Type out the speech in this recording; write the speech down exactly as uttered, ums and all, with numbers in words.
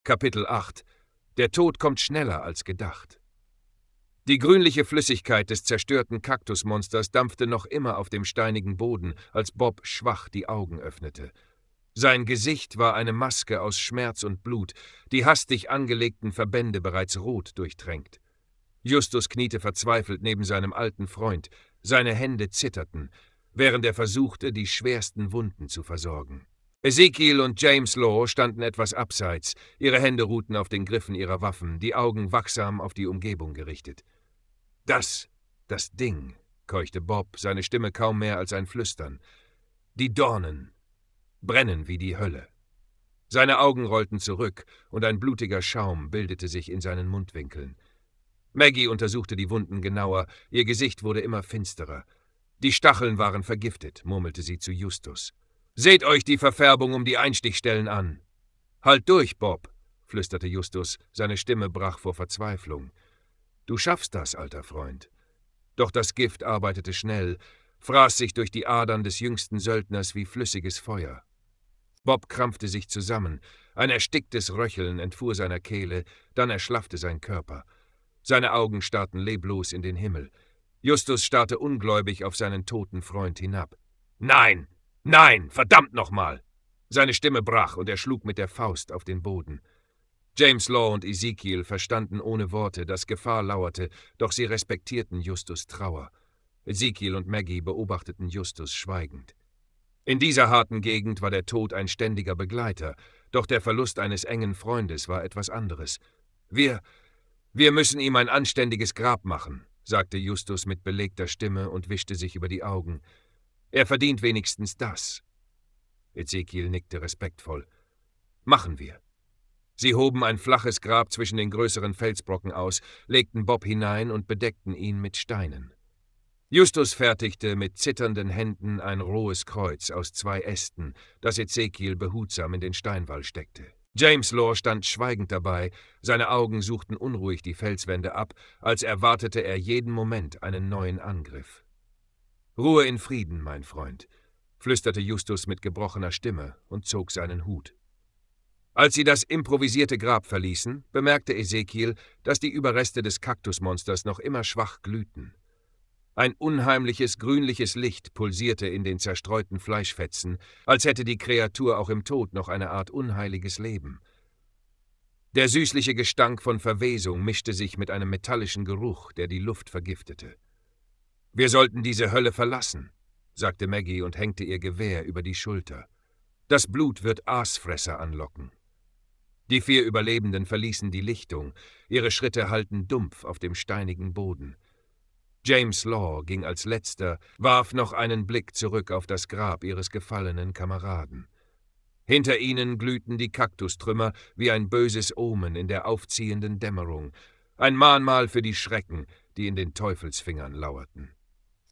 Kapitel acht. Der Tod kommt schneller als gedacht. Die grünliche Flüssigkeit des zerstörten Kaktusmonsters dampfte noch immer auf dem steinigen Boden, als Bob schwach die Augen öffnete. Sein Gesicht war eine Maske aus Schmerz und Blut, die hastig angelegten Verbände bereits rot durchtränkt. Justus kniete verzweifelt neben seinem alten Freund, seine Hände zitterten, während er versuchte, die schwersten Wunden zu versorgen. Ezekiel und James Law standen etwas abseits, ihre Hände ruhten auf den Griffen ihrer Waffen, die Augen wachsam auf die Umgebung gerichtet. »Das, das Ding«, keuchte Bob, seine Stimme kaum mehr als ein Flüstern. »Die Dornen brennen wie die Hölle.« Seine Augen rollten zurück, und ein blutiger Schaum bildete sich in seinen Mundwinkeln. Maggie untersuchte die Wunden genauer, ihr Gesicht wurde immer finsterer. »Die Stacheln waren vergiftet«, murmelte sie zu Justus. »Seht euch die Verfärbung um die Einstichstellen an.« »Halt durch, Bob«, flüsterte Justus, seine Stimme brach vor Verzweiflung. »Du schaffst das, alter Freund.« Doch das Gift arbeitete schnell, fraß sich durch die Adern des jüngsten Söldners wie flüssiges Feuer. Bob krampfte sich zusammen, ein ersticktes Röcheln entfuhr seiner Kehle, dann erschlaffte sein Körper. Seine Augen starrten leblos in den Himmel. Justus starrte ungläubig auf seinen toten Freund hinab. »Nein! Nein! Verdammt nochmal!« Seine Stimme brach und er schlug mit der Faust auf den Boden. James Law und Ezekiel verstanden ohne Worte, dass Gefahr lauerte, doch sie respektierten Justus' Trauer. Ezekiel und Maggie beobachteten Justus schweigend. In dieser harten Gegend war der Tod ein ständiger Begleiter, doch der Verlust eines engen Freundes war etwas anderes. »Wir, wir müssen ihm ein anständiges Grab machen«, sagte Justus mit belegter Stimme und wischte sich über die Augen. »Er verdient wenigstens das.« Ezekiel nickte respektvoll. »Machen wir.« Sie hoben ein flaches Grab zwischen den größeren Felsbrocken aus, legten Bob hinein und bedeckten ihn mit Steinen. Justus fertigte mit zitternden Händen ein rohes Kreuz aus zwei Ästen, das Ezekiel behutsam in den Steinwall steckte. James Law stand schweigend dabei, seine Augen suchten unruhig die Felswände ab, als erwartete er jeden Moment einen neuen Angriff. »Ruhe in Frieden, mein Freund«, flüsterte Justus mit gebrochener Stimme und zog seinen Hut. Als sie das improvisierte Grab verließen, bemerkte Ezekiel, dass die Überreste des Kaktusmonsters noch immer schwach glühten. Ein unheimliches, grünliches Licht pulsierte in den zerstreuten Fleischfetzen, als hätte die Kreatur auch im Tod noch eine Art unheiliges Leben. Der süßliche Gestank von Verwesung mischte sich mit einem metallischen Geruch, der die Luft vergiftete. »Wir sollten diese Hölle verlassen«, sagte Maggie und hängte ihr Gewehr über die Schulter. »Das Blut wird Aasfresser anlocken.« Die vier Überlebenden verließen die Lichtung, ihre Schritte hallten dumpf auf dem steinigen Boden. James Law ging als letzter, warf noch einen Blick zurück auf das Grab ihres gefallenen Kameraden. Hinter ihnen glühten die Kaktustrümmer wie ein böses Omen in der aufziehenden Dämmerung, ein Mahnmal für die Schrecken, die in den Teufelsfingern lauerten.